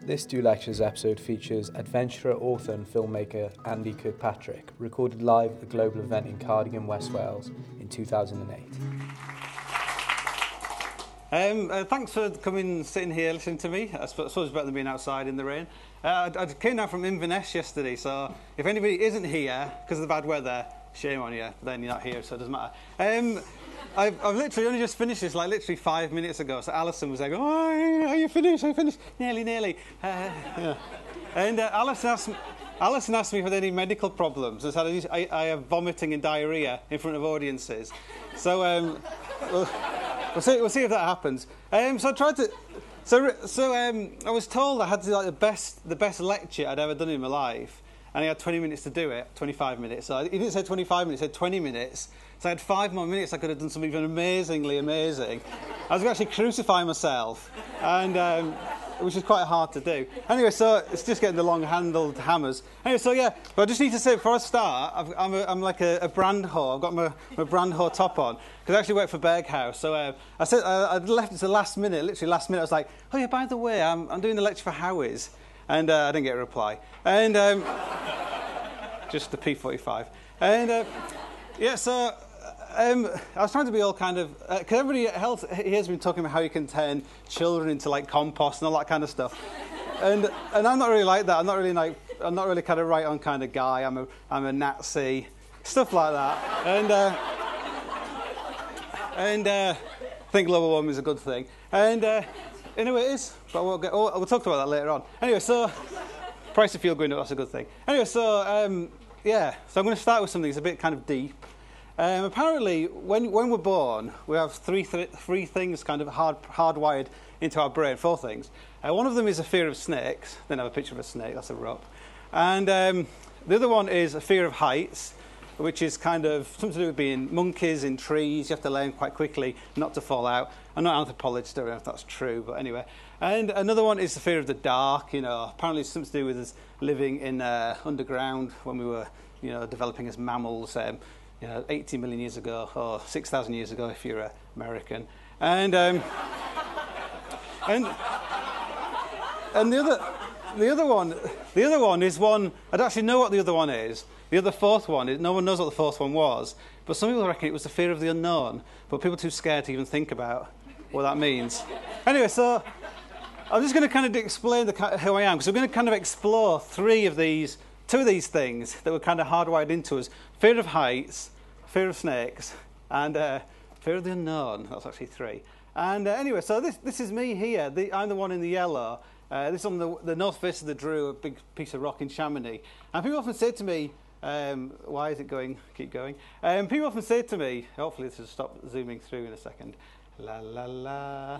This Do Lectures episode features adventurer, author and filmmaker Andy Kirkpatrick, recorded live at a global event in Cardigan, West Wales in 2008. Thanks for coming and sitting here listening to me. I suppose it's better than being outside in the rain. I came down from Inverness yesterday, so if anybody isn't here because of the bad weather, shame on you, but then you're not here, so it doesn't matter. I've literally only just finished this, like literally 5 minutes ago, so Alison was like, oh, are you finished? Are you finished? Nearly. Yeah. And Alison asked me if I had any medical problems. I have vomiting and diarrhoea in front of audiences. So we'll see if that happens. So I tried to... I was told I had to do like the best lecture I'd ever done in my life, and I had 20 minutes to do it, 25 minutes. So he didn't say 25 minutes, he said 20 minutes. So I had 5 more minutes. I could have done something even amazingly amazing. I was going to actually crucify myself, and which is quite hard to do. Anyway, so it's just getting the long-handled hammers. Anyway, so yeah, but I just need to say before I start, I'm like a brand whore. I've got my brand whore top on because I actually work for Berghaus. So I said I left it to the last minute, literally last minute. I was like, oh yeah, by the way, I'm doing the lecture for Howie's, and I didn't get a reply. And just the P45. And yeah, so. I was trying to be all kind of... Because everybody else here has been talking about how you can turn children into, like, compost and all that kind of stuff. And I'm not really like that. I'm not really kind of right-on kind of guy. I'm a Nazi, stuff like that. And I think global warming is a good thing. And anyway, it is. But we'll talk about that later on. Anyway, so... Price of fuel going up, that's a good thing. Anyway, so, yeah. So I'm going to start with something that's a bit kind of deep. Apparently, when we're born, we have three things kind of hardwired into our brain, 4 things. One of them is a fear of snakes. Then I have a picture of a snake, that's a rope. And the other one is a fear of heights, which is kind of something to do with being monkeys in trees. You have to learn quite quickly not to fall out. I'm not an anthropologist, I don't know if that's true, but anyway. And another one is the fear of the dark. Apparently it's something to do with us living in underground when we were, developing as mammals. 80 million years ago, or 6,000 years ago if you're American, and the other one is one I don't actually know what the other one is. The other fourth one is no one knows what the fourth one was, but some people reckon it was the fear of the unknown, but people are too scared to even think about what that means. Anyway, so I'm just going to kind of explain who I am, because we're going to kind of explore 2 of these things that were kind of hardwired into us: fear of heights, fear of snakes, and fear of the unknown. That's actually 3. And anyway, so this is me here. I'm the one in the yellow. This is on the north face of the Drew, a big piece of rock in Chamonix. And people often say to me, why is it going? Keep going. People often say to me, hopefully this will stop zooming through in a second. La la la.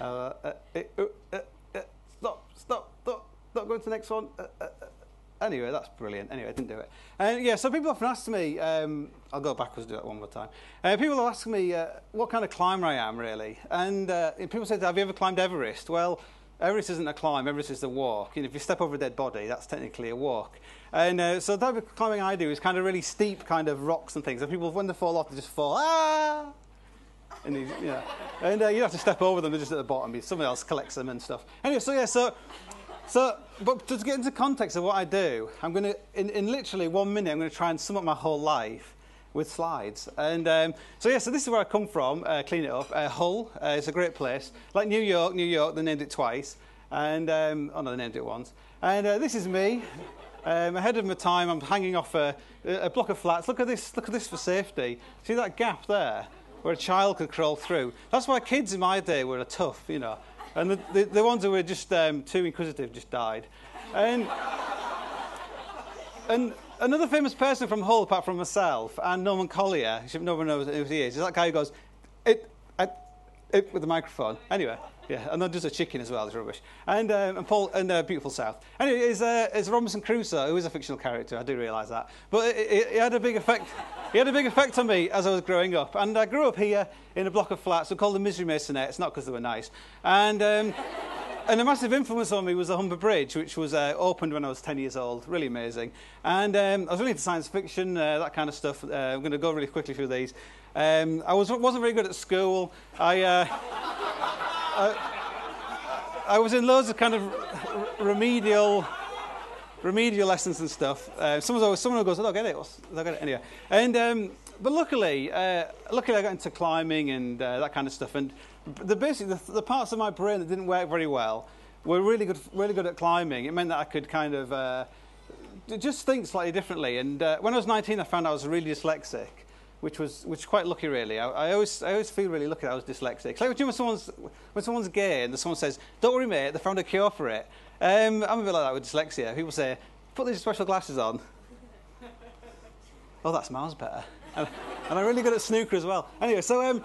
Stop. Go to the next one. Anyway, that's brilliant. Anyway, I didn't do it. Yeah, so people often ask me, I'll go backwards and do that one more time. People will ask me what kind of climber I am, really. And people say, have you ever climbed Everest? Well, Everest isn't a climb, Everest is a walk. If you step over a dead body, that's technically a walk. And so the type of climbing I do is kind of really steep kind of rocks and things. And people, when they fall off, they just fall, ah! And you have to step over them, they're just at the bottom. Someone else collects them and stuff. Anyway, but to get into context of what I do, I'm going to, in literally 1 minute, I'm going to try and sum up my whole life with slides. And so this is where I come from, clean it up. Hull, it's a great place. Like New York, they named it twice. And, they named it once. And this is me, ahead of my time. I'm hanging off a block of flats. Look at this for safety. See that gap there, where a child could crawl through? That's why kids in my day were tough, And the ones who were just too inquisitive just died. And another famous person from Hull, apart from myself, and Norman Collier, no one knows who he is that guy who goes, it with the microphone. Anyway, yeah, and then just a chicken as well, it's rubbish. And Paul, and Beautiful South. Anyway, it's Robinson Crusoe, who is a fictional character, I do realise that. But it had a big effect. He had a big effect on me as I was growing up. And I grew up here in a block of flats. They're called the Misery Masonettes, not because they were nice. And a massive influence on me was the Humber Bridge, which was opened when I was 10 years old. Really amazing. And I was really into science fiction, that kind of stuff. I'm going to go really quickly through these. I wasn't very good at school. I was in loads of kind of remedial lessons and stuff. Someone goes, I don't get it. I don't get it anyway. And but luckily I got into climbing and that kind of stuff. And the parts of my brain that didn't work very well were really good at climbing. It meant that I could kind of just think slightly differently. And when I was 19, I found I was really dyslexic, which was quite lucky, really. I always feel really lucky that I was dyslexic. Like when someone's gay and someone says, "Don't worry, mate, they found a cure for it." I'm a bit like that with dyslexia. People say, "Put these special glasses on." Oh, that's miles better. And I'm really good at snooker as well. Anyway, so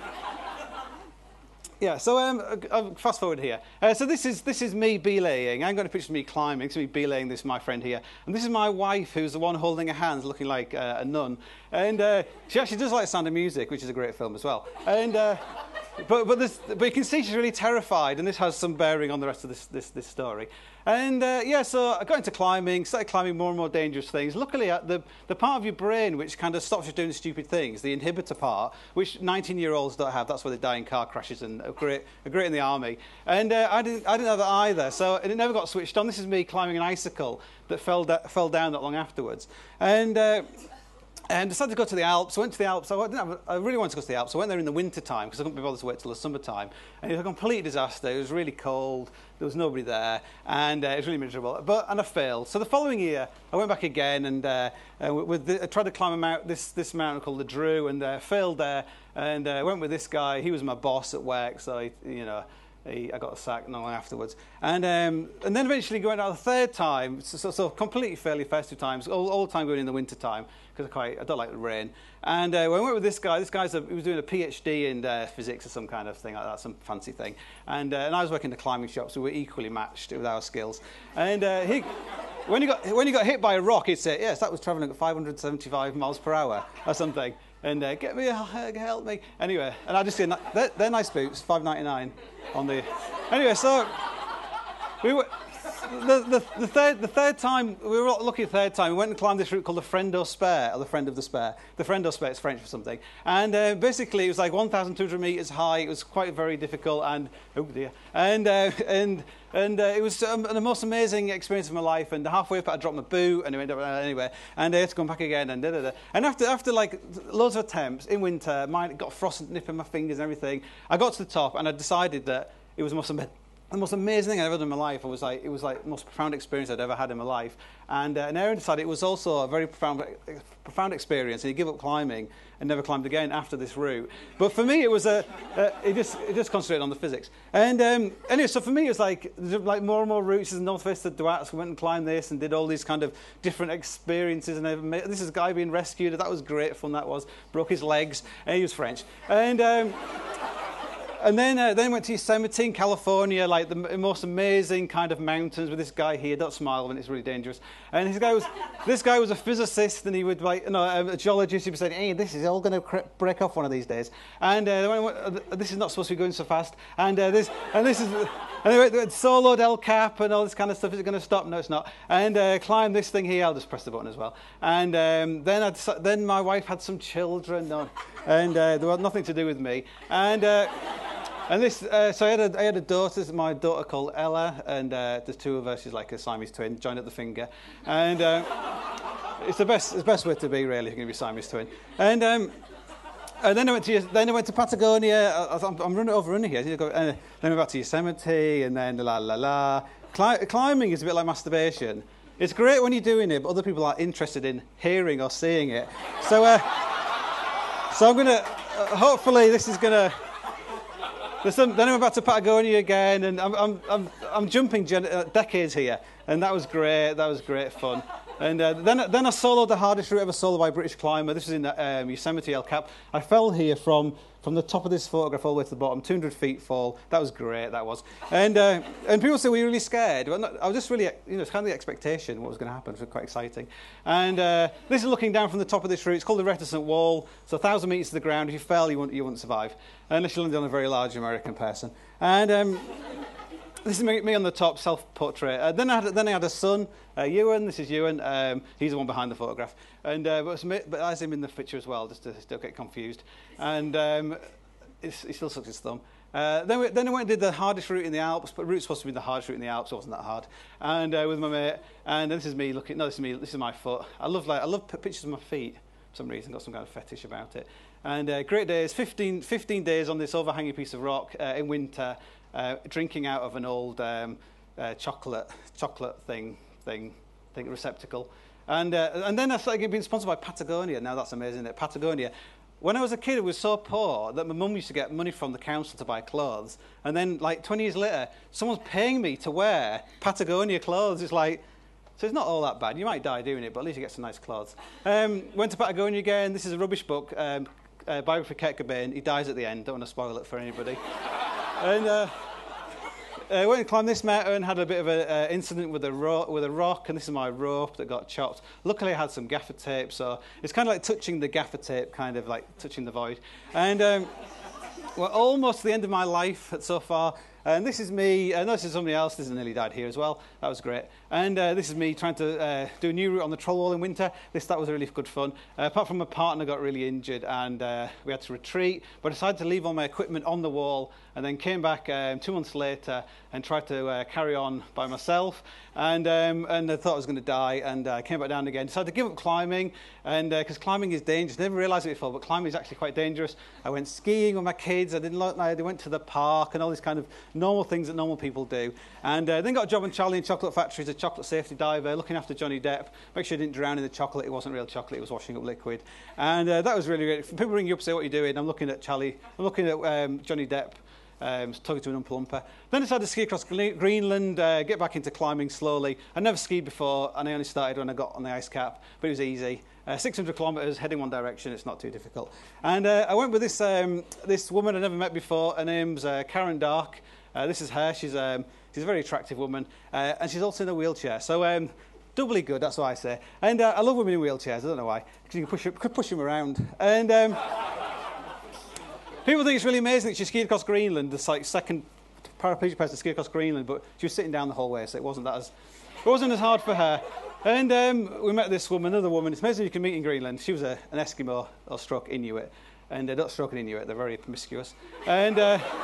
fast forward here. So this is me belaying. I'm going to picture me climbing. This is me belaying. This is my friend here, and this is my wife, who's the one holding her hands, looking like a nun. And she actually does like The Sound of Music, which is a great film as well. And but you can see she's really terrified, and this has some bearing on the rest of this story. And so I got into climbing, started climbing more and more dangerous things. Luckily, the part of your brain which kind of stops you doing stupid things, the inhibitor part, which 19-year-olds don't have, that's where they die in car crashes and are great in the army. And I didn't have that either, so it never got switched on. This is me climbing an icicle that fell down not long afterwards. And decided to go to the Alps. I went to the Alps. I really wanted to go to the Alps. I went there in the winter time because I couldn't be bothered to wait till the summertime. And it was a complete disaster. It was really cold. There was nobody there, and it was really miserable. And I failed. So the following year, I went back again and I tried to climb this mountain called the Drew, and failed there. And I went with this guy. He was my boss at work, so I got a sack not long afterwards. And then eventually going out the third time, so completely fairly first two times, all the time going in the winter time, because I don't like the rain. And when I went with this guy, he was doing a PhD in physics or some kind of thing like that, some fancy thing. And I was working in the climbing shop, so we were equally matched with our skills. And when he got hit by a rock, he'd say, "Yes, that was travelling at 575 miles per hour or something." And get me a hug, help me. Anyway, and I just said, they're nice boots, $5.99 on the. Anyway, so we were the third time. We were lucky. The third time we went and climbed this route called the Friend or Spare, or the Friend of the Spare. The Friend or Spare is French for something. And basically, it was like 1,200 meters high. It was quite very difficult, and oh dear, and it was the most amazing experience of my life. And halfway up, I dropped my boot, and it went up anyway. And I had to come back again, and And after like loads of attempts in winter, mine got frost nipping my fingers and everything. I got to the top, and I decided that it was the most amazing thing I'd ever done in my life. It was like the most profound experience I'd ever had in my life. And Aaron decided it was also a very profound experience. And he gave up climbing and never climbed again after this route. But for me, it was it just concentrated on the physics. And anyway, so for me, it was like more and more routes. The North Face of Duats, we went and climbed this and did all these kind of different experiences. And this is a guy being rescued. That was great fun. That was broke his legs. And he was French. And then went to Yosemite in California, like the most amazing kind of mountains with this guy here. Don't smile when it's really dangerous. And this guy was a physicist, and he would a geologist. He would say, "Hey, this is all going to break off one of these days." And this is not supposed to be going so fast. And they went soloed El Cap and all this kind of stuff. Is it going to stop? No, it's not. And climbed this thing here. I'll just press the button as well. And then my wife had some children, and they had nothing to do with me. And this, so I had a daughter, my daughter called Ella, and there's two of us. She's like a Siamese twin, joined at the finger, and it's the best way to be, really, if you're going to be Siamese twin. And then I went to Patagonia. I'm overrunning here. Then I went back to Yosemite, and then climbing is a bit like masturbation. It's great when you're doing it, but other people are interested in hearing or seeing it. So I'm gonna. Hopefully, this is gonna. Then I went back to Patagonia again, and I'm jumping decades here, and that was great. That was great fun. And then I soloed the hardest route ever soloed by a British climber. This was in Yosemite El Cap. I fell here from the top of this photograph all the way to the bottom, 200 feet fall. That was great, that was. And people say, "Were you really scared?" Well, I was just really, it's kind of the expectation what was going to happen. It was quite exciting. And this is looking down from the top of this route. It's called the Reticent Wall. So 1,000 meters to the ground. If you fell, you wouldn't survive, unless you landed on a very large American person. And this is me on the top, self-portrait. Then I had a son, Ewan. This is Ewan. He's the one behind the photograph. And but that's him in the picture as well, just to don't get confused. And he still sucks his thumb. Then I went and did the hardest route in the Alps, but the route's supposed to be the hardest route in the Alps, so it wasn't that hard. And with my mate, and this is me looking. No, this is me. This is my foot. I love pictures of my feet for some reason. Got some kind of fetish about it. And great days. 15 days on this overhanging piece of rock in winter, drinking out of an old chocolate thing receptacle. And then I started being sponsored by Patagonia. Now that's amazing, isn't it? Patagonia. When I was a kid, I was so poor that my mum used to get money from the council to buy clothes. And then, like, 20 years later, someone's paying me to wear Patagonia clothes. It's like, so it's not all that bad. You might die doing it, but at least you get some nice clothes. Went to Patagonia again. This is a rubbish book, biography of Kurt Cobain. He dies at the end. Don't want to spoil it for anybody. And went and climbed this mountain, had a bit of an incident with a rock, and this is my rope that got chopped. Luckily, I had some gaffer tape, so it's kind of like touching the gaffer tape, kind of like touching the void. And we're almost to the end of my life so far. And this is me. No, this is somebody else. This is nearly died here as well. That was great. And this is me trying to do a new route on the Troll Wall in winter. That was really good fun. Apart from my partner got really injured and we had to retreat. But I decided to leave all my equipment on the wall and then came back 2 months later and tried to carry on by myself. And I thought I was going to die and came back down again. Decided to give up climbing and because climbing is dangerous. Never realised it before, but climbing is actually quite dangerous. I went skiing with my kids. They went to the park and all these kind of normal things that normal people do. And then got a job in Charlie and Chocolate Factory as a chocolate safety diver, looking after Johnny Depp. Make sure he didn't drown in the chocolate. It wasn't real chocolate. It was washing up liquid. And that was really great. People ring you up and say, what are you doing? I'm looking at Charlie. I'm looking at Johnny Depp. Talking to an Oompa Loompa. Then I decided to ski across Greenland, get back into climbing slowly. I'd never skied before, and I only started when I got on the ice cap, but it was easy. 600 kilometres, heading one direction, it's not too difficult. And I went with this woman I never met before. Her name's Karen Dark. This is her. She's a very attractive woman, and she's also in a wheelchair. So doubly good, that's what I say. And I love women in wheelchairs, I don't know why, because you can push them around. And people think it's really amazing that she skied across Greenland, the second paraplegic person to ski across Greenland, but she was sitting down the whole way, so it wasn't as hard for her. And we met this woman, another woman. It's amazing you can meet in Greenland. She was an Eskimo or stroke Inuit, and don't stroke an Inuit; they're very promiscuous. And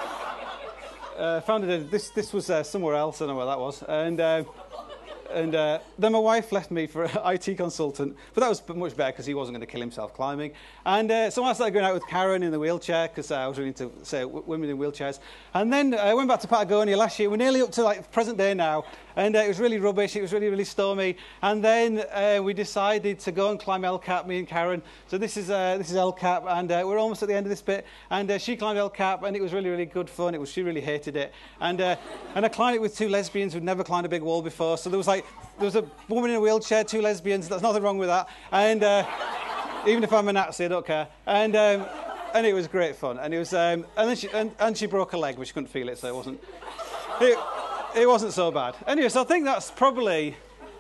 found this was somewhere else. I don't know where that was. And then my wife left me for an IT consultant, but that was much better because he wasn't going to kill himself climbing. And so I started going out with Karen in the wheelchair because I was really into women in wheelchairs. And then I went back to Patagonia last year. We're nearly up to like present day now, and it was really rubbish. It was really, really stormy. And then we decided to go and climb El Cap, me and Karen. So this is El Cap, and we're almost at the end of this bit. And she climbed El Cap, and it was really, really good fun. She really hated it. And I climbed it with two lesbians who'd never climbed a big wall before. So there was a woman in a wheelchair, two lesbians. There's nothing wrong with that. And even if I'm a Nazi, I don't care. And it was great fun. And it was and then she broke a leg, but she couldn't feel it, so it wasn't so bad. Anyway, so I think that's probably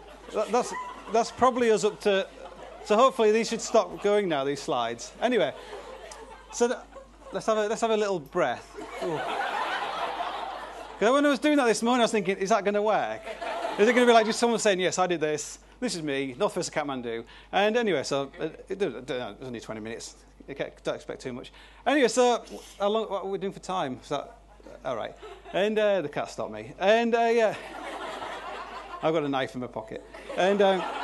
us up to. So hopefully these should stop going now, these slides. Anyway, so let's have a little breath. Because when I was doing that this morning, I was thinking, is that going to work? Is it going to be like just someone saying, yes, I did this. This is me, North Face of Kathmandu. And anyway, so it was only 20 minutes. Don't expect too much. Anyway, so what are we doing for time? Is that all right? And the cat stopped me. And yeah, I've got a knife in my pocket. And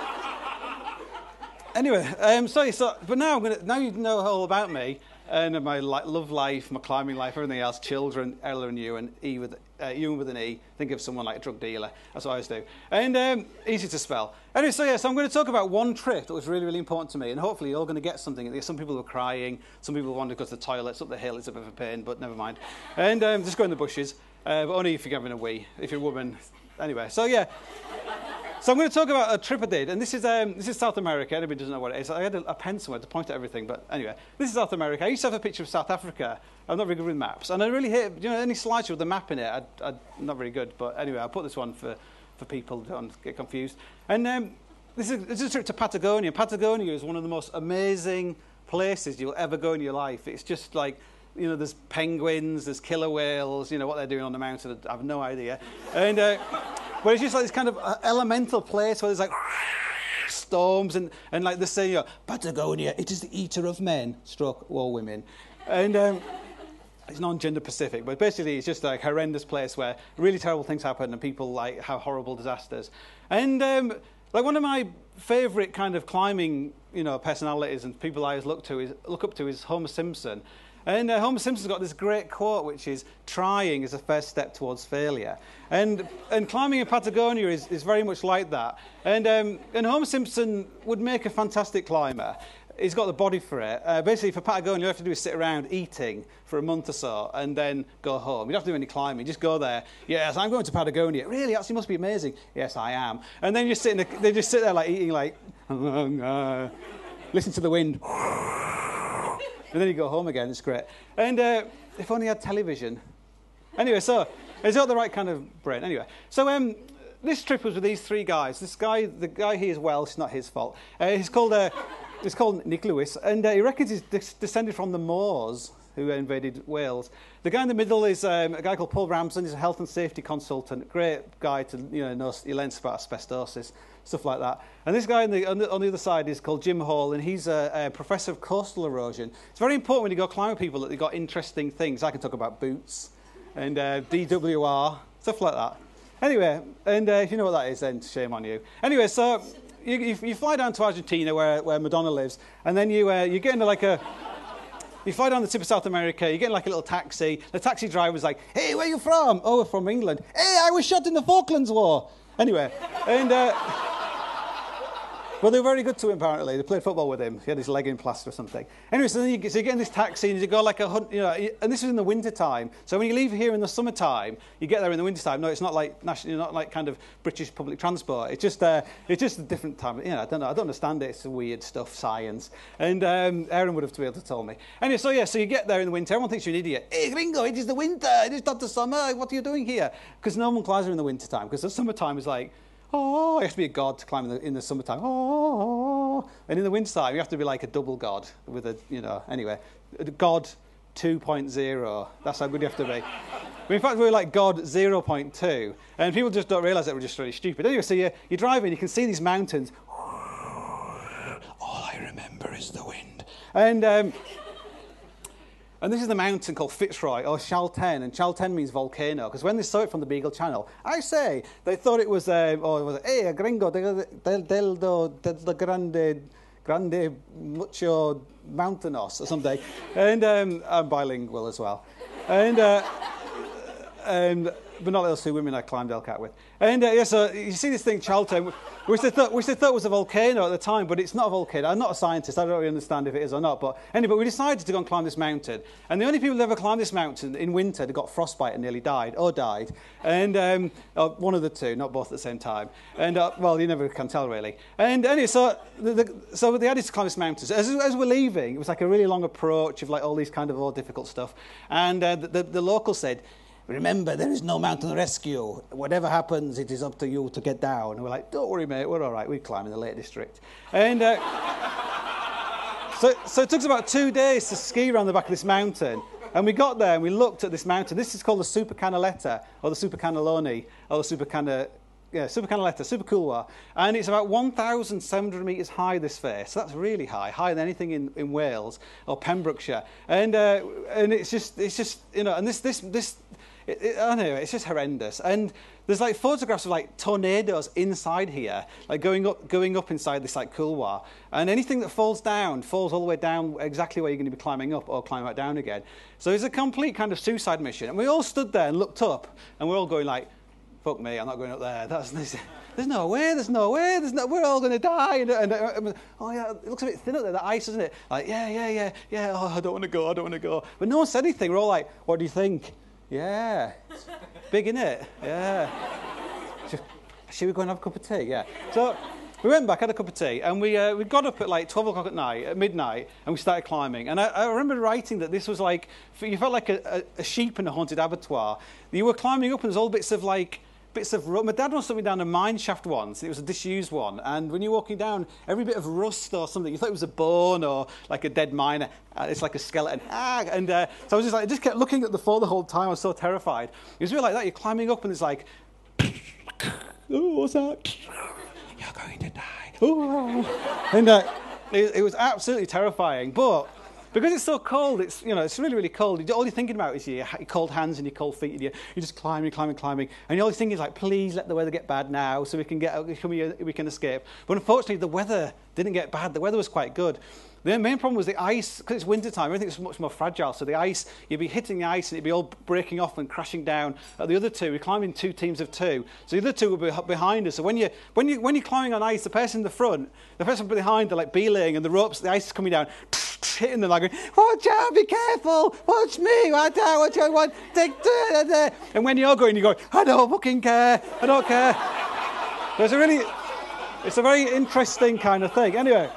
anyway, but now you know all about me and my love life, my climbing life, everything else. Children, Ella and Ewan, Ewan with an E. Think of someone like a drug dealer. That's what I always do. And easy to spell. Anyway, so I'm going to talk about one trip that was really, really important to me, and hopefully you're all going to get something. There's some people were crying, some people wanted to go to the toilets up the hill. It's a bit of a pain, but never mind. And just go in the bushes, but only if you're having a wee. If you're a woman, anyway. So yeah. So I'm going to talk about a trip I did, and this is South America. Anybody doesn't know what it is. I had a pen somewhere to point at everything, but anyway, this is South America. I used to have a picture of South Africa. I'm not very good with maps, and I really hate, any slideshow with a map in it. I'm not very good, but anyway, I'll put this one for people who don't get confused. And this is a trip to Patagonia. Patagonia is one of the most amazing places you'll ever go in your life. It's just like, there's penguins, there's killer whales, what they're doing on the mountain, I have no idea. And but it's just like this kind of elemental place where there's like storms and like this saying, Patagonia, it is the eater of men, stroke all women. And It's non-gender Pacific, but basically it's just like a horrendous place where really terrible things happen and people like have horrible disasters. And like one of my favourite kind of climbing, personalities and people I always look up to is Homer Simpson. And Homer Simpson's got this great quote, which is, "Trying is the first step towards failure." And climbing in Patagonia is very much like that. And Homer Simpson would make a fantastic climber. He's got the body for it. Basically, for Patagonia, all you have to do is sit around eating for a month or so and then go home. You don't have to do any climbing. Just go there. Yes, I'm going to Patagonia. Really? Actually, must be amazing. Yes, I am. And then they just sit there like eating, like, listen to the wind. And then you go home again. It's great. And if only I had television. Anyway, so it's got the right kind of brain. Anyway, so this trip was with these three guys. The guy here is Welsh, not his fault. It's called Nick Lewis, and he reckons he's descended from the Moors who invaded Wales. The guy in the middle is a guy called Paul Ramsden. He's a health and safety consultant, great guy to know. He learns about asbestosis, stuff like that. And this guy on the other side is called Jim Hall, and he's a professor of coastal erosion. It's very important when you go climb with people that they've got interesting things. I can talk about boots and DWR, stuff like that. Anyway, and if you know what that is, then shame on you. Anyway, so you fly down to Argentina where Madonna lives, and then you get into you fly down the tip of South America, you get in like a little taxi. The taxi driver's like, "Hey, where are you from?" "Oh, we're from England." "Hey, I was shot in the Falklands War." Anyway, and well, they were very good to him, apparently. They played football with him. He had his leg in plaster or something. Anyway, so you get in this taxi and you go like and this is in the winter time. So when you leave here in the summertime, you get there in the winter time. No, it's not like not like kind of British public transport. It's just a different time. I don't know. I don't understand it. It's weird stuff, science. And Aaron would have to be able to tell me. Anyway, so you get there in the winter. Everyone thinks you're an idiot. "Hey, gringo, it is the winter. It is not the summer. What are you doing here?" Because no one climbs in the winter time. Because the summertime is like, "Oh," you have to be a god to climb in the summertime. "Oh," and in the wintertime you have to be like a double god with anyway, God 2.0. That's how good you have to be. But in fact, we're like God 0.2, and people just don't realise that we're just really stupid. Anyway, so you're driving, you can see these mountains. All I remember is the wind, and this is the mountain called Fitzroy, or Chaltén, and Chaltén means volcano, because when they saw it from the Beagle Channel, they thought it was, a gringo del grande mucho mountanos, or something. And I'm bilingual as well. But not those two women I climbed El Cat with. And so you see this thing, Chaltén, which they thought was a volcano at the time, but it's not a volcano. I'm not a scientist. I don't really understand if it is or not. But anyway, we decided to go and climb this mountain. And the only people who ever climbed this mountain in winter, they got frostbite and nearly died. And one of the two, not both at the same time. And well, you never can tell really. And anyway, so they had to climb this mountain. As we're leaving, it was like a really long approach of like all these kind of all difficult stuff. And the local said, "Remember, there is no mountain rescue. Whatever happens, it is up to you to get down." And we're like, "Don't worry, mate, we're all right. We climb in the Lake District." And so it took us about 2 days to ski around the back of this mountain. And we got there and we looked at this mountain. This is called the Super Canaleta, or the Super Canaloni, or the Super Canaleta, Super Couloir. And it's about 1,700 metres high, this face. So that's really high, higher than anything in Wales or Pembrokeshire. And it's just and this I know, it's just horrendous. And there's like photographs of like tornadoes inside here, like going up inside this like couloir. And anything that falls all the way down exactly where you're going to be climbing up or climb back down again. So it's a complete kind of suicide mission. And we all stood there and looked up, and we're all going like, "Fuck me, I'm not going up there. There's no way. We're all going to die." And oh yeah, it looks a bit thin up there, the ice, isn't it? Like, yeah. Oh, I don't want to go. But no one said anything. We're all like, "What do you think?" "Yeah, it's big, innit? Yeah. Should we go and have a cup of tea?" Yeah. So we went back, had a cup of tea, and we got up at like 12 o'clock at midnight, and we started climbing. And I remember writing that this was like, you felt like a sheep in a haunted abattoir. You were climbing up, and there's all bits of rust. My dad once took me down a mine shaft once. It was a disused one. And when you're walking down, every bit of rust or something, you thought it was a bone or like a dead miner. It's like a skeleton. And so I was I just kept looking at the floor the whole time. I was so terrified. It was really like that. You're climbing up and it's like, "Oh, what's that? You're going to die." Oh. And it was absolutely terrifying. But because it's so cold, it's really, really cold. All you're thinking about is your cold hands and your cold feet, and you're just climbing, and all you're thinking is like, please let the weather get bad now so we can escape. But unfortunately, the weather didn't get bad. The weather was quite good. The main problem was the ice, because it's winter time, everything was much more fragile. So the ice, you'd be hitting the ice and it'd be all breaking off and crashing down. The other two, we climbed in 2 teams of 2. So the other 2 would be behind us. So when you're climbing on ice, the person in the front, the person behind, they're like belaying, and the ropes, the ice is coming down, hitting them, like going, watch out, be careful, watch me, watch out, watch out, watch, and when you're going, I don't fucking care, I don't care. It's a very interesting kind of thing. Anyway.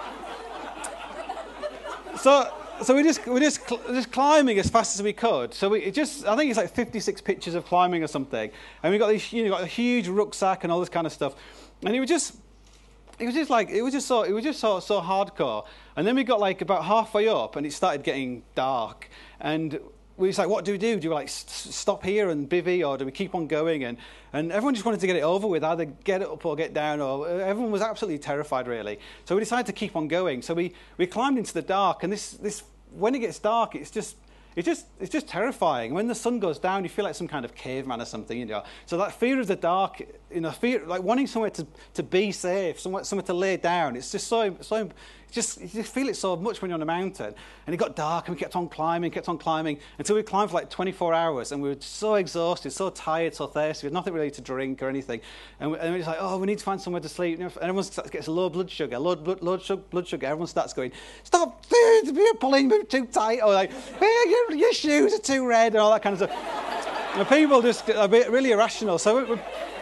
So we're just climbing as fast as we could. So I think it's like 56 pictures of climbing or something, and we got this, got a huge rucksack and all this kind of stuff, and it was just so hardcore. And then we got like about halfway up, and it started getting dark, and we was like, what do we do? Do we like stop here and bivvy, or do we keep on going? And everyone just wanted to get it over with, either get up or get down, or everyone was absolutely terrified, really. So we decided to keep on going. So we climbed into the dark, and this when it gets dark, it's just terrifying. When the sun goes down, you feel like some kind of caveman or something, So that fear of the dark, fear, like wanting somewhere to be safe, somewhere to lay down. It's just so. You just feel it so much when you're on a mountain. And it got dark, and we kept on climbing, until we climbed for like 24 hours, and we were so exhausted, so tired, so thirsty. We had nothing really to drink or anything. And we're just like, oh, we need to find somewhere to sleep. And everyone gets a low blood sugar, blood sugar. Everyone starts going, stop, you're pulling me too tight, or like, your shoes are too red, and all that kind of stuff. And people just a bit really irrational. So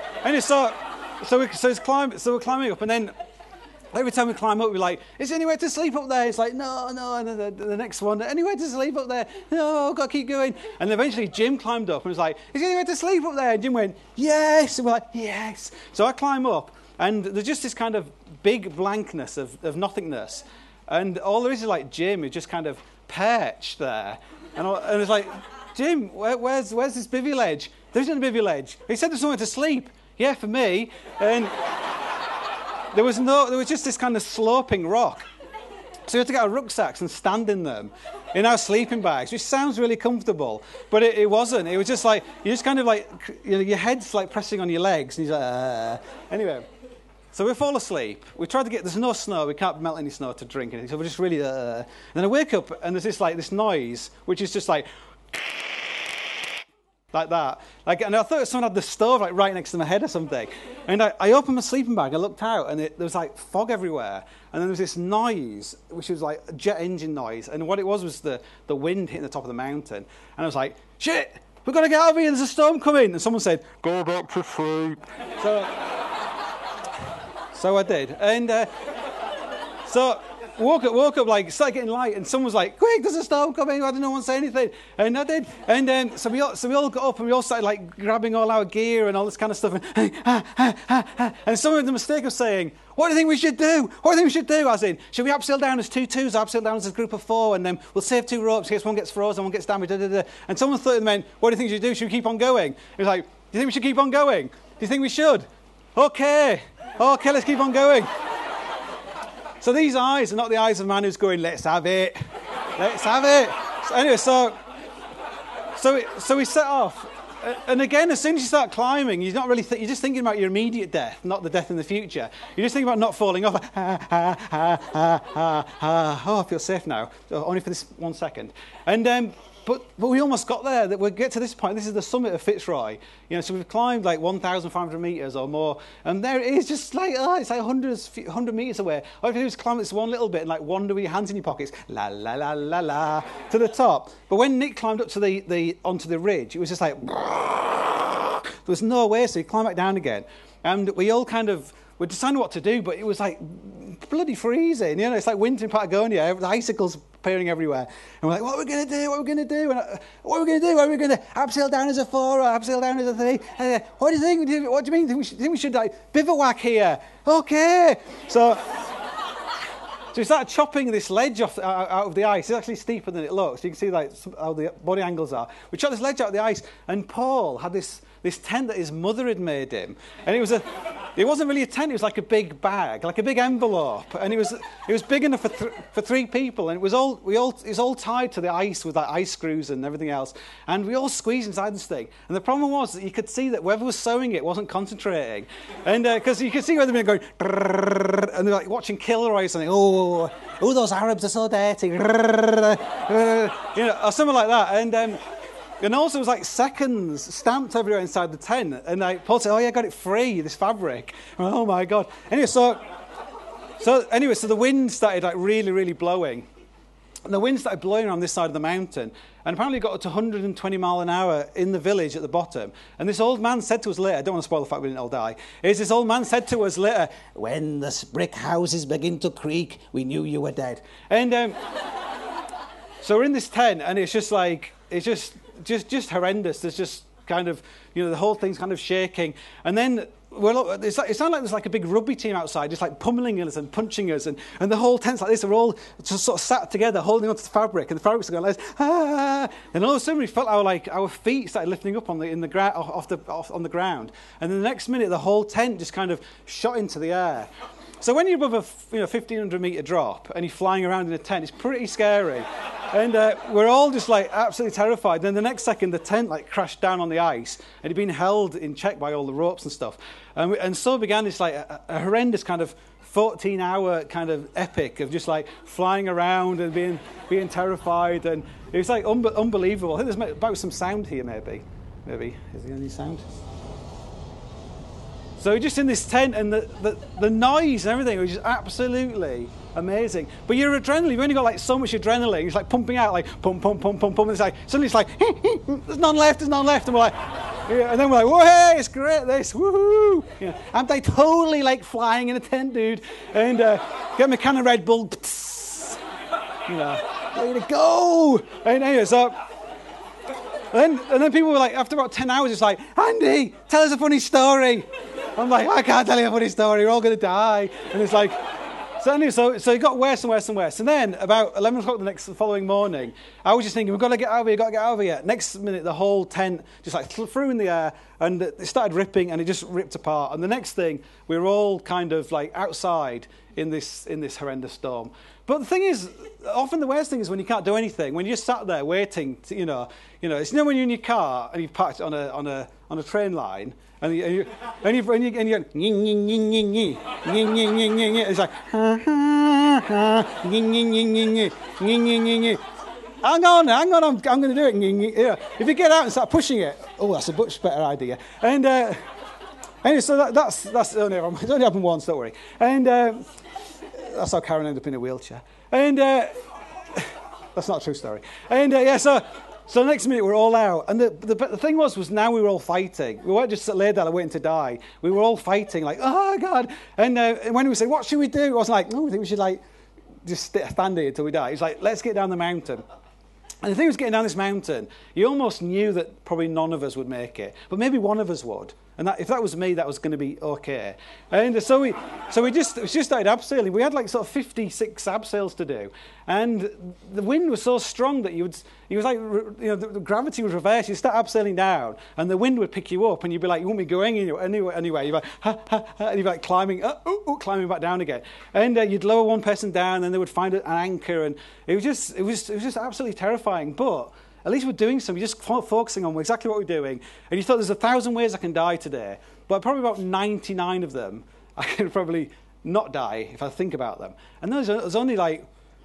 we're climbing up, and then every time we climb up, we're like, is there anywhere to sleep up there? It's like, no. And the next one, anywhere to sleep up there? No, I've got to keep going. And eventually Jim climbed up and was like, is there anywhere to sleep up there? And Jim went, yes. And we're like, yes. So I climb up, and there's just this kind of big blankness of nothingness. And all there is like Jim, who's just kind of perched there. And it's like, Jim, where's this bivvy ledge? There isn't a bivvy ledge. He said there's somewhere to sleep. Yeah, for me. And there was just this kind of sloping rock. So we had to get our rucksacks and stand in them in our sleeping bags, which sounds really comfortable, but it wasn't. It was just like, you just kind of like, your head's like pressing on your legs, and you're like, Anyway, so we fall asleep. We tried to there's no snow, we can't melt any snow to drink anything, so we're just really, And then I wake up, and there's this noise, which is just like that. And I thought someone had the stove like right next to my head or something. And I opened my sleeping bag, I looked out, and there was like fog everywhere. And then there was this noise, which was like a jet engine noise. And what it was the wind hitting the top of the mountain. And I was like, shit, we've got to get out of here, there's a storm coming. And someone said, go back to sleep. So I did. And so woke up, like, started getting light, and someone was like, quick, there's a storm coming. I didn't know one say anything. And I did. And so we all got up, and we all started, like, grabbing all our gear and all this kind of stuff. And someone made the mistake of saying, what do you think we should do? What do you think we should do? As in, should we abseil down as 2 twos, abseil down as a group of 4, and then we'll save 2 ropes in case one gets frozen, one gets damaged, And someone thought it meant, what do you think we should do? Should we keep on going? It was like, do you think we should keep on going? Do you think we should? Okay, let's keep on going. So these eyes are not the eyes of a man who's going, let's have it. So anyway, so we set off. And again, as soon as you start climbing, you're not really you're just thinking about your immediate death, not the death in the future. You're just thinking about not falling off. Oh, I feel safe now. Only for this 1 second. And but we almost got there. We'll get to this point. This is the summit of Fitzroy. So we've climbed like 1,500 metres or more. And there it is, just like, it's like 100 metres away. All you have to do is climb this one little bit and like wander with your hands in your pockets, la, la, la, la, la, to the top. But when Nick climbed up to onto the ridge, it was just like, there was no way, so he climbed back down again. And we all kind of, we decided what to do, but it was like bloody freezing. It's like winter in Patagonia. The icicles appearing everywhere. And we're like, what are we going to do? What are we going to do? What are we going to do? Are we going to abseil down as a 4 or abseil down as a 3? What do you think? What do you mean? Think we should like bivouac here? Okay. So we started chopping this ledge off out of the ice. It's actually steeper than it looks. You can see like how the body angles are. We chopped this ledge out of the ice, and Paul had this tent that his mother had made him, and it was a it wasn't really a tent, it was like a big bag, like a big envelope. And it was big enough for 3 people. And it was all tied to the ice with like ice screws and everything else. And we all squeezed inside this thing. And the problem was that you could see that whoever was sewing it wasn't concentrating. And because you could see where they've been going, and they're like watching Kilroy or something. Oh, those Arabs are so dirty. You know, or something like that. And also it was like seconds stamped everywhere inside the tent. And like Paul said, oh yeah, I got it free, this fabric. Oh my God. Anyway, so the wind started like really, really blowing. And the wind started blowing on this side of the mountain. And apparently it got up to 120 mile an hour in the village at the bottom. And this old man said to us later, I don't want to spoil the fact we didn't all die, this old man said to us later, when the brick houses begin to creak, we knew you were dead. And so we're in this tent and it's just like, just horrendous. There's just kind of, you know, the whole thing's kind of shaking. And then it sounded like there's like a big rugby team outside, just like pummeling us and punching us. And the whole tent's like this. We're all just sort of sat together, holding onto the fabric. And the fabric's going like this. Ah! And all of a sudden we felt our feet started lifting up on the ground. And then the next minute, the whole tent just kind of shot into the air. So when you're above a 1,500 metre drop and you're flying around in a tent, it's pretty scary. And we're all just like absolutely terrified. Then the next second, the tent like crashed down on the ice and it'd been held in check by all the ropes and stuff. And so began this like a horrendous kind of 14-hour kind of epic of just like flying around and being terrified. And it was like unbelievable. I think there's about some sound here, maybe. Is there any sound? So we're just in this tent, and the noise and everything was just absolutely amazing. But your adrenaline, you've only got like so much adrenaline, it's like pumping out, like pump, pump, pump, pump, pump. And it's like, suddenly it's like, there's none left. And we're like, yeah, and then we're like, whoa, hey, it's great, this, woohoo. You know, I'm like totally like flying in a tent, dude. And get me a can of Red Bull, you know, ready to go. And anyway, so. And then people were like, after about 10 hours, it's like, Andy, tell us a funny story. I'm like, I can't tell you a funny story. We're all going to die. And it's like, so anyway, so it got worse and worse and worse. And then about 11 o'clock the following morning, I was just thinking, we've got to get out of here. Next minute, the whole tent just like flew in the air and it started ripping and it just ripped apart. And the next thing, we were all kind of like outside in this horrendous storm. But the thing is, often the worst thing is when you can't do anything, when you're just sat there waiting to, you know, it's when you're in your car and you've parked on a train line and you're going it's like hang on, I'm going to do it. Yeah. If you get out and start pushing it, oh, that's a much better idea. And anyway, so that's only happened once, don't worry. And that's how Karen ended up in a wheelchair. And that's not a true story. And so the next minute we're all out. And the thing was now we were all fighting. We weren't just laid there waiting to die. We were all fighting like, oh, God. And when we said, what should we do? I was like, no, I think we should like just stand here until we die. It's like, let's get down the mountain. And the thing was getting down this mountain, you almost knew that probably none of us would make it. But maybe one of us would. And if that was me, that was going to be okay. And so we just started abseiling. We had like sort of 56 abseils to do. And the wind was so strong that it was like, you know, the gravity was reversed. You start abseiling down and the wind would pick you up and you'd be like, you won't be going anywhere. You'd be like, ha, ha, ha, and you'd be like climbing back down again. And you'd lower one person down and then they would find an anchor. And it was just absolutely terrifying. But at least we're doing something, just focusing on exactly what we're doing. And you thought there's 1,000 ways I can die today, but probably about 99 of them I can probably not die if I think about them. And there's only like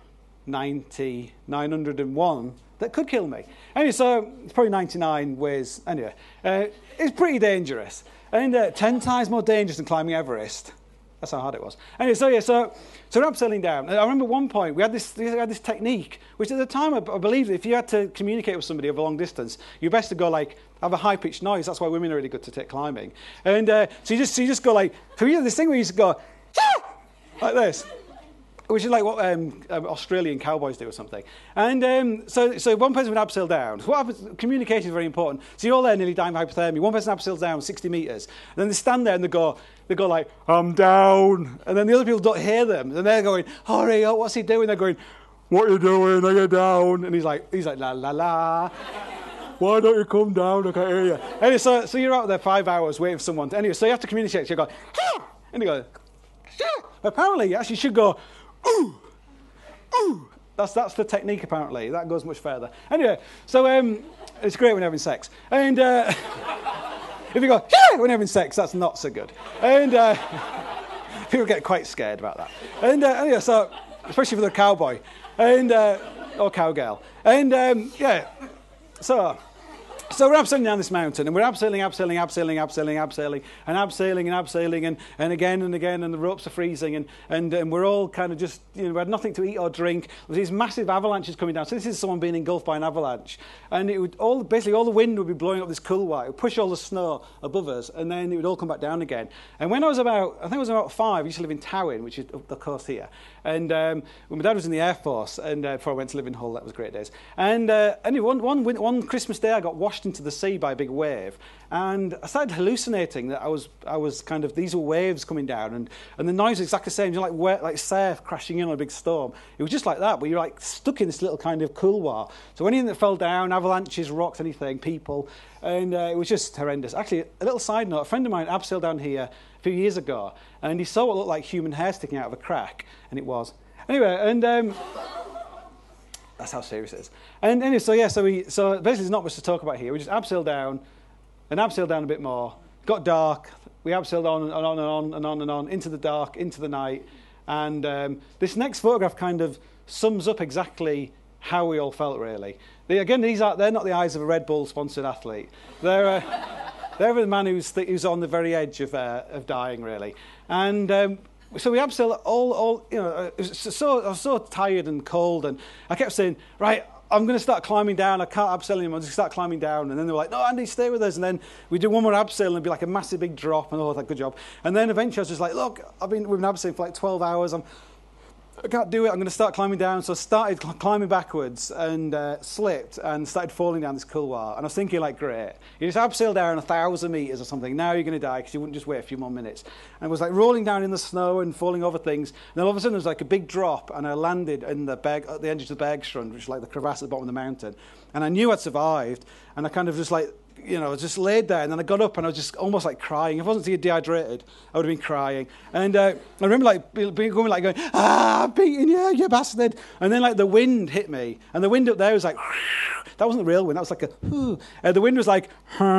901 that could kill me. Anyway, so it's probably 99 ways. Anyway, it's pretty dangerous. And 10 times more dangerous than climbing Everest. That's how hard it was. Anyway, so we're abseiling down. And I remember at one point we had this technique, which at the time I believed if you had to communicate with somebody over a long distance, you're best to go like have a high pitched noise. That's why women are really good to climbing. And so you just go like, so you know this thing where you just go like this, which is like what Australian cowboys do or something. And so one person would abseil down. So what happens? Communication is very important. So you're all there nearly dying of hypothermia. One person abseils down 60 metres. And then they stand there and they go like, I'm down. And then the other people don't hear them. And they're going, hurry up, what's he doing? They're going, what are you doing? I get down. And he's like, la, la, la. Why don't you come down? I can't hear you. Anyway, so you're out there 5 hours waiting for someone. Anyway, so you have to communicate. So you go, And you go, yeah. Apparently, you actually should go, ooh, ooh. That's the technique, apparently. That goes much further. Anyway, so it's great when you're having sex. And if you go, yeah, when you're having sex, that's not so good. And people get quite scared about that. And anyway, so, especially for the cowboy and or cowgirl. And yeah, so we're abseiling down this mountain, and we're abseiling, and again and again, and the ropes are freezing, and we're all kind of just, we had nothing to eat or drink. There's these massive avalanches coming down. So this is someone being engulfed by an avalanche, and it would basically all the wind would be blowing up this couloir. It would push all the snow above us, and then it would all come back down again. And when I think I was about 5, I used to live in Towyn, which is up the coast here. And when my dad was in the Air Force, and before I went to live in Hull, that was great days. And anyway, one Christmas day, I got washed into the sea by a big wave, and I started hallucinating that I was kind of, these were waves coming down, and the noise was exactly the same, like surf crashing in on a big storm. It was just like that, but you're like stuck in this little kind of couloir. So anything that fell down, avalanches, rocks, anything, people, and it was just horrendous. Actually, a little side note: a friend of mine abseiled down here a few years ago, and he saw what looked like human hair sticking out of a crack, and it was. Anyway, and that's how serious it is. And anyway, so basically there's not much to talk about here. We just abseiled down, and abseiled down a bit more. Got dark. We abseiled on and on and on and on and on into the dark, into the night. And this next photograph kind of sums up exactly how we all felt, really. They're not the eyes of a Red Bull sponsored athlete. They're the man who's on the very edge of dying, really. And so we abseiled all I was so tired and cold, and I kept saying, right, I'm going to start climbing down. I can't abseil anymore. I'm just start climbing down. And then they were like, no, Andy, stay with us. And then we do one more abseil, and it'd be like a massive big drop. And like, good job. And then eventually I was just like, look, we've been abseiling for like 12 hours. I can't do it. I'm going to start climbing down. So I started climbing backwards and slipped and started falling down this couloir. And I was thinking, like, great. You just abseil down 1,000 meters or something. Now you're going to die because you wouldn't just wait a few more minutes. And it was like rolling down in the snow and falling over things. And then all of a sudden there was like a big drop, and I landed in at the edge of the Bergstrand, which is like the crevasse at the bottom of the mountain. And I knew I'd survived. And I kind of just like, just laid there, and then I got up and I was just almost like crying. If I wasn't dehydrated, I would have been crying. And I remember like going, I'm beating you, you bastard. And then like the wind hit me, and the wind up there was like, that wasn't the real wind, that was like the wind was like,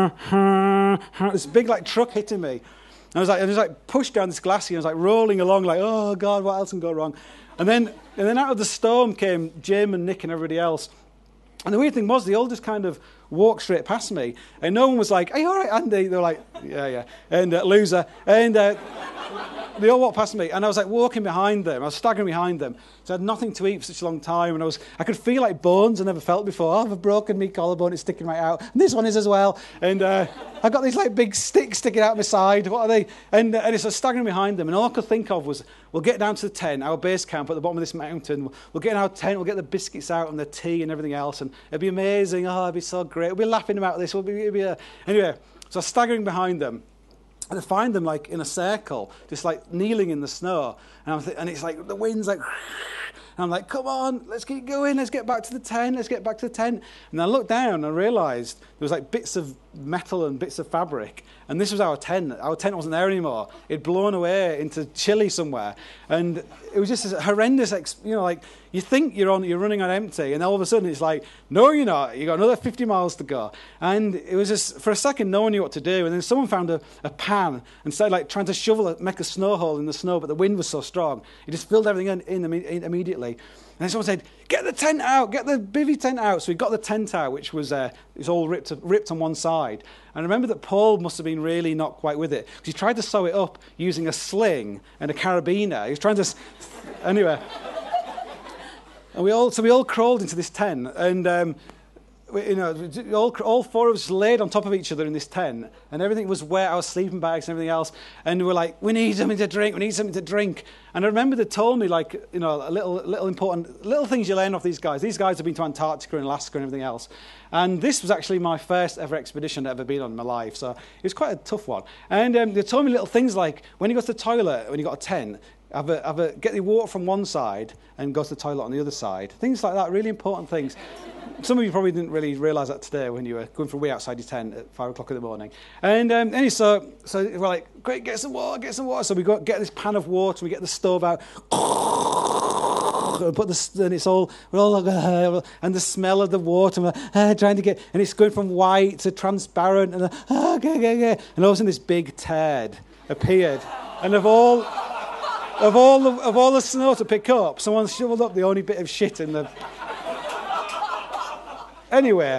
this big like truck hitting me. And I was like pushed down this glacier, and I was like rolling along like, oh God, what else can go wrong? And then out of the storm came Jim and Nick and everybody else. And the weird thing was, they all just kind of walked straight past me. And no one was like, are you all right, Andy? They were like, yeah. And loser. And they all walked past me. And I was like walking behind them. I was staggering behind them. So I had nothing to eat for such a long time. And I could feel like bones I never felt before. Oh, I've broken me collarbone. It's sticking right out. And this one is as well. And I got these like big sticks sticking out my side. What are they? And it's staggering behind them. And all I could think of was, we'll get down to the tent, our base camp at the bottom of this mountain. We'll get in our tent. We'll get the biscuits out and the tea and everything else. And it'd be amazing. Oh, it'd be so great. We'll be laughing about this. Anyway, so I was staggering behind them. And I find them like in a circle, just like kneeling in the snow. And it's like the wind's like, and I'm like, come on, let's keep going. Let's get back to the tent. And I looked down and I realised there was like bits of metal and bits of fabric. And this was our tent. Our tent wasn't there anymore. It'd blown away into Chile somewhere. And it was just this horrendous, like you think you're running on empty, and all of a sudden it's like, no, you're not. You got another 50 miles to go. And it was just, for a second, no one knew what to do. And then someone found a pan and started like trying to make a snow hole in the snow, but the wind was so strong, it just filled everything in immediately. And then someone said, get the tent out, get the bivvy tent out. So we got the tent out, which was it's all ripped on one side. And I remember that Paul must have been really not quite with it, because he tried to sew it up using a sling and a carabiner. He was trying to... Anyway. And we all crawled into this tent, and all four of us laid on top of each other in this tent, and everything was wet, our sleeping bags and everything else, and we were like, we need something to drink. And I remember they told me, like, little important little things you learn off these guys. These guys have been to Antarctica and Alaska and everything else. And this was actually my first ever expedition I'd ever been on in my life, so it was quite a tough one. And they told me little things like, when you go to the toilet, when you got a tent, Get the water from one side and go to the toilet on the other side. Things like that, really important things. Some of you probably didn't really realise that today when you were going for a wee outside your tent at 5 o'clock in the morning. And anyway, so we're like, great, get some water. So we get this pan of water, we get the stove out, and it's all, we're all like, and the smell of the water, we're trying to get, and it's going from white to transparent, and all of a sudden this big turd appeared, and of all the snow to pick up, someone shoveled up the only bit of shit in the... Anyway.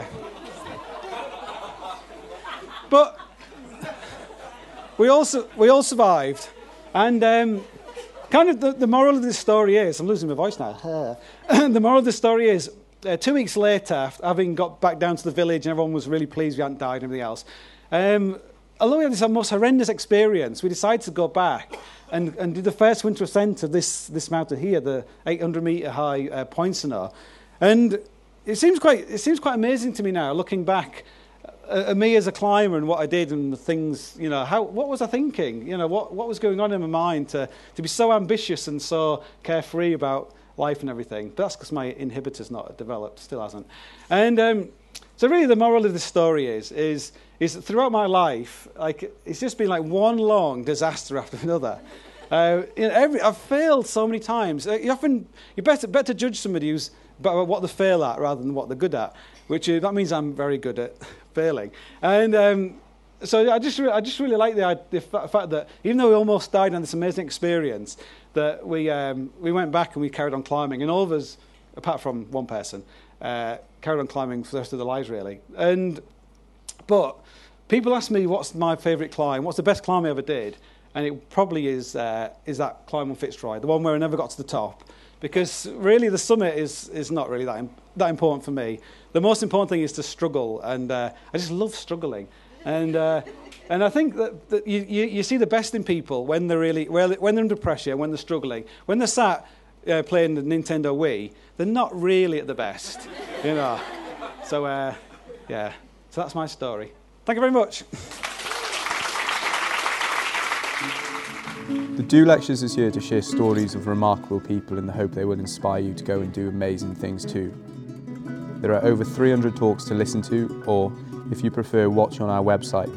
But we all survived. And kind of the moral of this story is... I'm losing my voice now. The moral of the story is, 2 weeks later, having got back down to the village and everyone was really pleased we hadn't died and everything else, although we had this most horrendous experience, we decided to go back and do the first winter ascent of this mountain here, the 800-metre high Poinsonneau. And it seems quite amazing to me now, looking back at me as a climber and what I did and the things, what was I thinking? What was going on in my mind to be so ambitious and so carefree about life and everything. But that's because my inhibitor's not developed, still hasn't. And so really the moral of this story is that throughout my life, it's just been like one long disaster after another. I've failed so many times. You better judge somebody who's about what they fail at rather than what they're good at, which that means I'm very good at failing. And so I just really like the fact that even though we almost died on this amazing experience, that we went back and we carried on climbing, and all of us, apart from one person, carried on climbing for the rest of their lives, really. But people ask me what's my favourite climb, what's the best climb I ever did, and it probably is that climb on Fitzroy, the one where I never got to the top, because really the summit is not really that important for me. The most important thing is to struggle, and I just love struggling, and I think that you see the best in people when they're under pressure, when they're struggling, when they're sat playing the Nintendo Wii, they're not really at the best, So yeah, so that's my story. Thank you very much. The Do Lectures is here to share stories of remarkable people in the hope they will inspire you to go and do amazing things too. There are over 300 talks to listen to, or, if you prefer, watch on our website,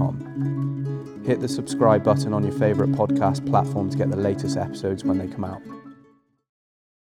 thedolectures.com. Hit the subscribe button on your favourite podcast platform to get the latest episodes when they come out.